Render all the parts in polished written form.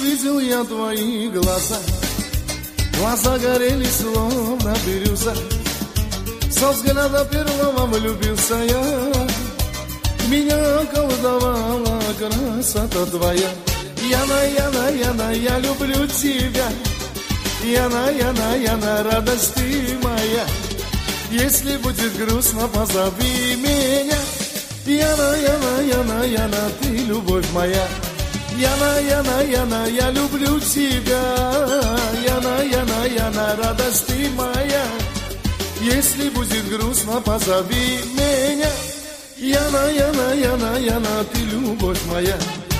увидел я твои глаза. Глаза горели, словно бирюза. Со взгляда первого влюбился я. Меня околдовала красота твоя. Яна, Яна, Яна, я люблю тебя. Яна, Яна, Яна, радость ты моя. Если будет грустно, позови меня. Яна, Яна, Яна, Яна, ты любовь моя. Яна, Яна, Яна, я люблю тебя. Яна, Яна, Яна, радость ты моя. Если будет грустно, позови меня. Яна, Яна, Яна, Яна, ты любовь моя.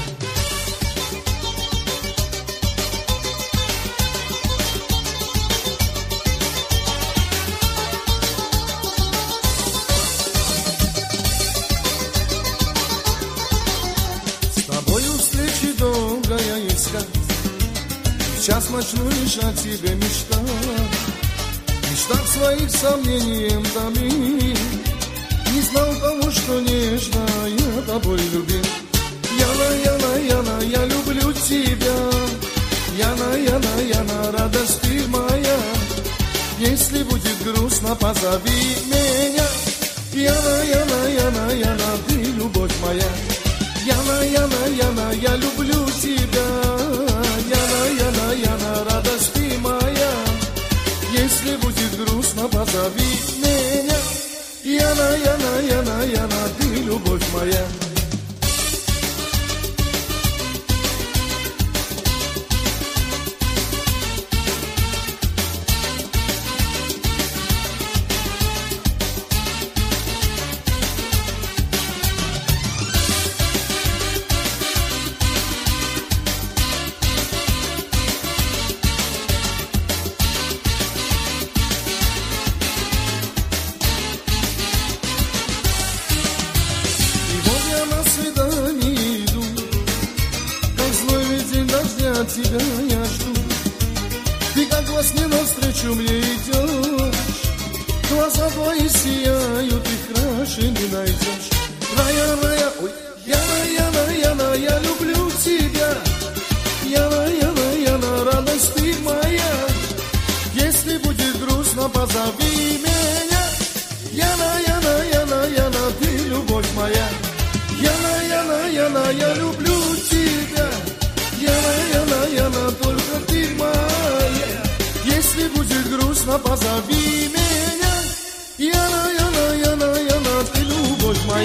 Долгая искать, в час ночной лишь о тебе мечтать. Мечтах своих сомнением томить. Не знал того, что нежно я тобой любил. Яна, Яна, Яна, я люблю тебя. Яна, Яна, Яна, радость ты моя. Если будет грустно, позови меня. Яна, Яна, Яна, Яна, ты любовь моя. Яна, Яна, Яна, я люблю тебя. Яна, Яна, Яна, радость ты моя. Если будет грустно, позови меня. Яна, Яна, Яна, Яна, ты любовь моя. Тебя я жду. Ты как во сне навстречу мне идешь. Глаза твои сияют, их краше не найдешь. Рая, рая, ой, Яна, Яна, Яна, я люблю тебя. Яна, Яна, Яна, радость ты моя. Если будет грустно, позови меня. Яна, Яна, Яна, Яна, ты любовь моя. Яна, Яна, Яна, я люблю тебя. Яна, Яна, Яна, только ты моя. Если будет грустно, позови меня. Яна, Яна, Яна, Яна, ты любовь моя.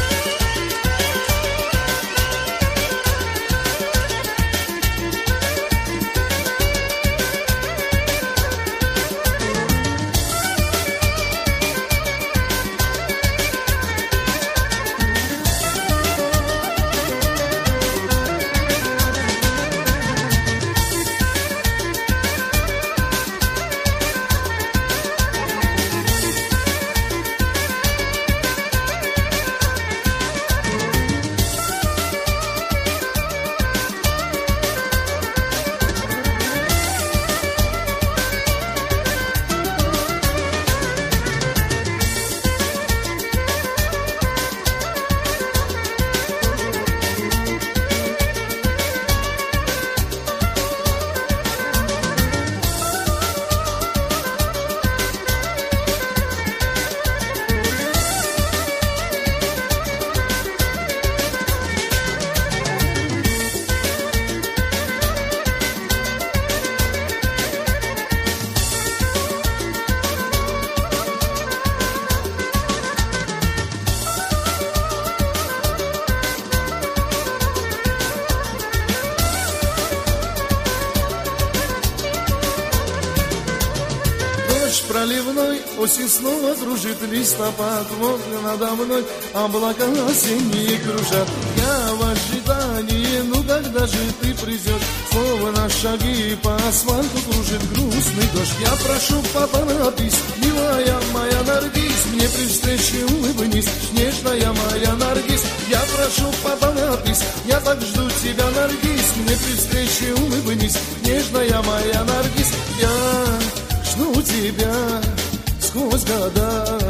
Проливной, осень снова кружит листопад. Вот надо мной облака осенние кружат. Я в ожидании, ну когда же ты придешь? Словно шаги по асфальту кружит грустный дождь. Я прошу, поторопись, милая моя Наргиз, мне при встрече улыбнись, нежная моя Наргиз. Я прошу, поторопись, я так жду тебя, Наргиз, мне при встрече улыбнись, нежная моя Наргиз. Я жду тебя сквозь года,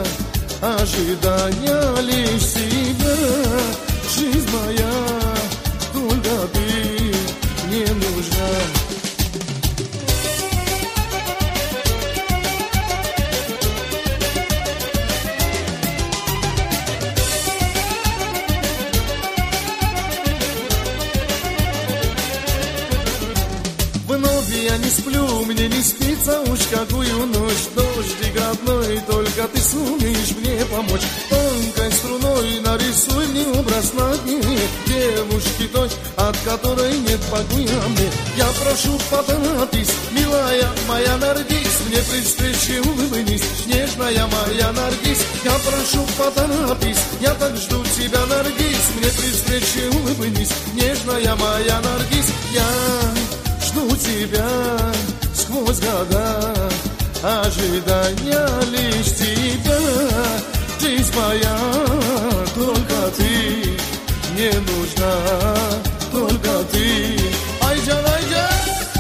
ожидания лишь тебя. Жизнь моя, только ты не нужна. Вновь я не сплю, мне не спится уж какую ночь. Дождик родной, только ты сумеешь мне помочь. Тонкой струной нарисуй мне образ на дне девушки той, от которой нет покоя мне. Я прошу, поторопись, милая моя Наргиз, мне при встрече улыбнись, нежная моя Наргиз. Я прошу, поторопись, я так жду тебя, Наргиз, мне при встрече улыбнись, нежная моя Наргиз. Я жду тебя сквозь года, ожидания лишь тебя. Жизнь моя, только ты мне нужна, только ты. Айджан, айджан.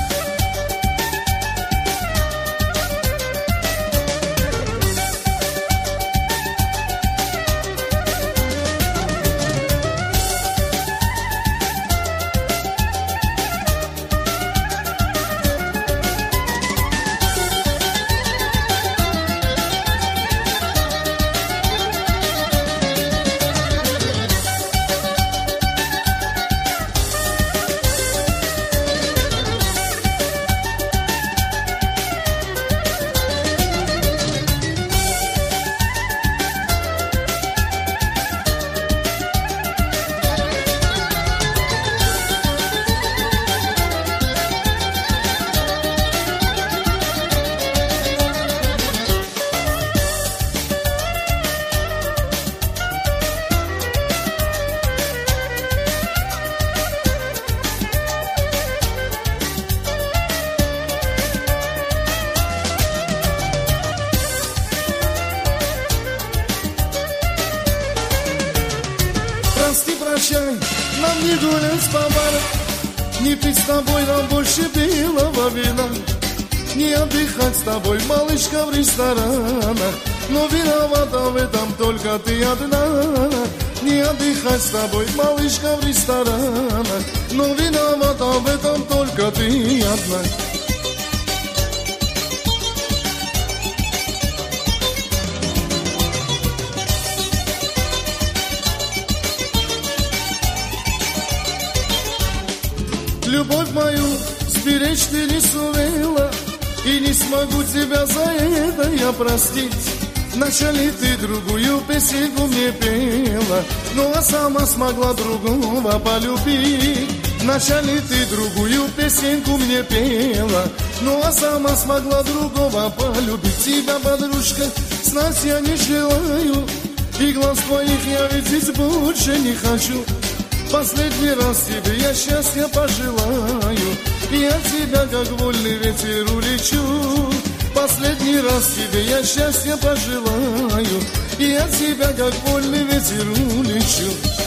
Прости, прощай, нам не гулять по барам, не пить с тобой нам больше белого вина, не отдыхать с тобой, малышка, в ресторанах. Но виновата в этом только ты одна. Не отдыхать с тобой, малышка, в ресторанах. Но виновата в этом только ты одна. Любовь мою сберечь ты не сумела, и не смогу тебя за это я простить. Вначале ты другую песенку мне пела, ну а сама смогла другого полюбить. Вначале ты другую песенку мне пела, ну а сама смогла другого полюбить. Тебя, подружка, знать я не желаю, и глаз твоих я видеть больше не хочу. Последний раз тебе я счастья пожелаю, и от тебя, как вольный ветер, улечу. Последний раз тебе я счастья пожелаю, и от тебя, как вольный ветер, улечу.